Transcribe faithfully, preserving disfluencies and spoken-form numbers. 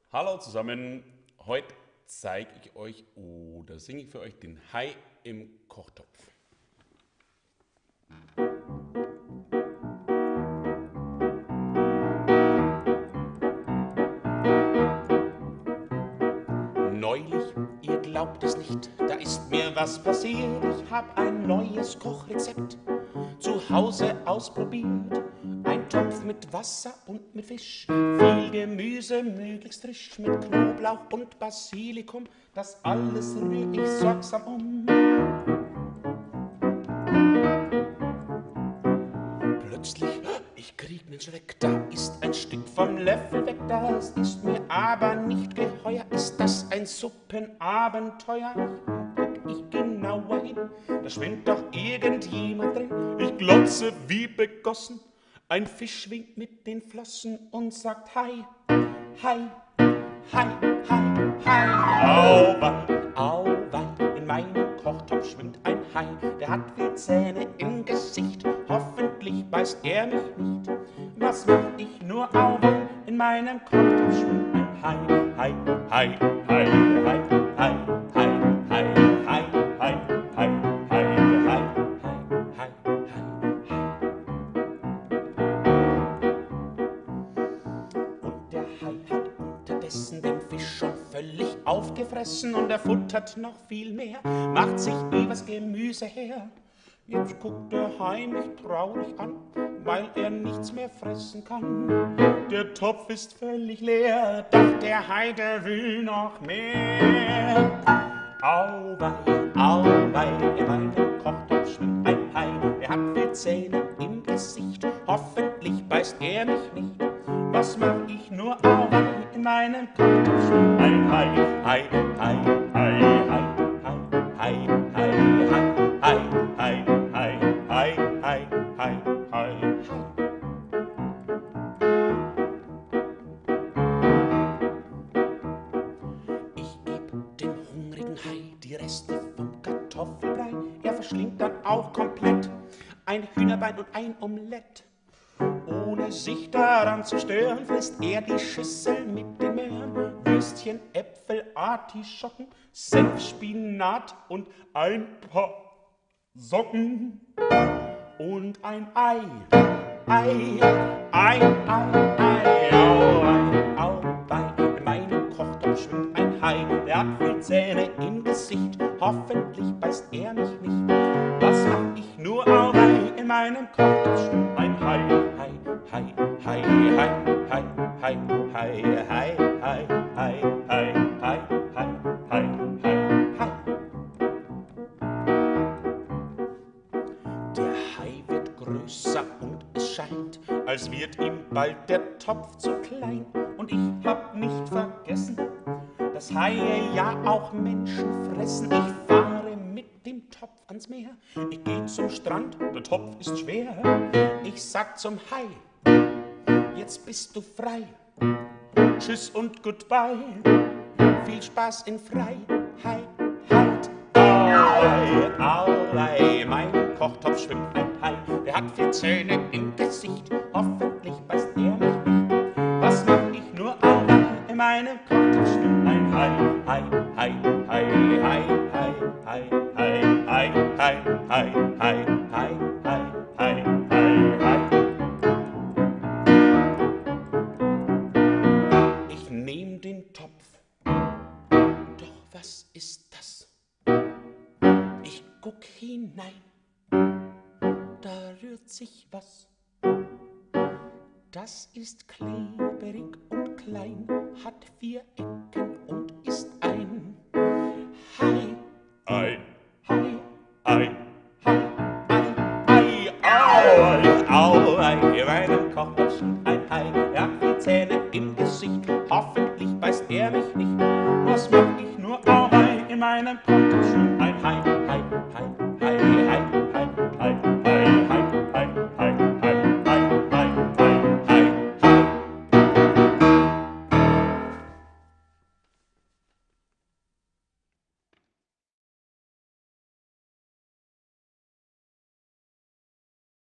Hallo zusammen, heute zeige ich euch oder singe ich für euch den Hai im Kochtopf. Neulich, ihr glaubt es nicht, da ist mir was passiert. Ich hab ein neues Kochrezept zu Hause ausprobiert. Ein Topf mit Wasser und mit Fisch, viel Gemüse, möglichst frisch, mit Knoblauch und Basilikum. Das alles rühr ich sorgsam um. Plötzlich, ich krieg nen Schreck, da ist ein Stück vom Löffel weg. Das ist mir aber nicht geheuer, ist das ein Suppenabenteuer? Guck ich genauer hin, da schwimmt doch irgendjemand drin. Ich glotze wie begossen, ein Fisch winkt mit den Flossen und sagt Hai, Hai, Hai, Hai, Hai. Auweih, auweih, in meinem Kochtopf schwimmt ein Hai. Der hat vier Zähne im Gesicht, hoffentlich beißt er mich nicht. Was mach ich nur, auweih, in meinem Kochtopf schwimmt ein Hai. Hai, Hai, Hai, Hai, Hai, Hai, Hai, Hai, Hai, Hai, Hai, Hai, Hai, Hai. Und der Hai hat unterdessen den Fisch schon völlig aufgefressen und er futtert noch viel mehr, macht sich übers Gemüse her. Jetzt guckt der Hai mich traurig an, weil er nichts mehr fressen kann. Der Topf ist völlig leer, doch der Hai, der will noch mehr. Auweih, auweih, in meinem Kochtopf schwimmt ein Hai. Er hat vier Zähne im Gesicht, hoffentlich beißt er mich nicht. Was mach ich nur, auweih, in meinem Kochtopf schwimmt ein Hai. Hai, Hai, Hai, Hai, Hai, Hai, Hai, Hai, Hai, Hai, Hai, Hai, Hai, Hai, Hai. Ich geb dem hungrigen Hai die Reste vom Kartoffelbrei. Er verschlingt dann auch komplett ein Hühnerbein und ein Omelett. Ohne sich daran zu stören, frisst er die Schüssel mit den Möhren. Würstchen, Äpfel, Artischocken, Senf, Spinat und ein paar Socken. Und ein Ei, Ei, Ei, Ei, Ei, auweih, auweih. In meinem Kochtopf schwimmt ein Hai, der hat vier Zähne im Gesicht, hoffentlich beißt er mich nicht. Was mach ich nur, auweih, in meinem Kochtopf schwimmt ein Hai. Hai, Hai, Hai, Hai, Hai, Hai, Hai, Hai, Hai, Hai, Hai, Hai, Hai, Hai, Hai, Hai. Der Hai wird größer und es scheint, als wird ihm bald der Topf zu klein. Und ich hab nicht vergessen, dass Haie ja auch Menschen fressen. Ich fahre mit dem Topf ans Meer, ich geh zum Strand, der Topf ist schwer. Ich sag zum Hai, jetzt bist du frei. Tschüss und goodbye, viel Spaß in Freiheit. Auweih, auweih, mein Kochtopf schwimmt ein Hai. Der hat vier Zähne im Gesicht, hoffentlich beißt er mich nicht. Was mach ich nur, auweih, in meinem Kochtopf schwimmt ein Hai. Hai, Hai, Hai, Hai, Hai, Hai, Hai, Hai, Hai, Hai, Hai, Hai, Hai, Hai, Hai, Hai. Ich nehm den Topf, doch was ist das? Ich guck hinein, da rührt sich was. Das ist klebrig und klein, hat vier Ecken und ist ein Hai. Ei, Hai, Ei, Hai, Ei, Ei, auweih, auweih, in meinem Kochtopf schwimmt ein Hai. Er hat vier Zähne im Gesicht, hoffentlich beißt er mich nicht. Was mach ich nur, auweih, in meinem Kochtopf schwimmt ein Hai. Hai, Hai, Hai, Hai.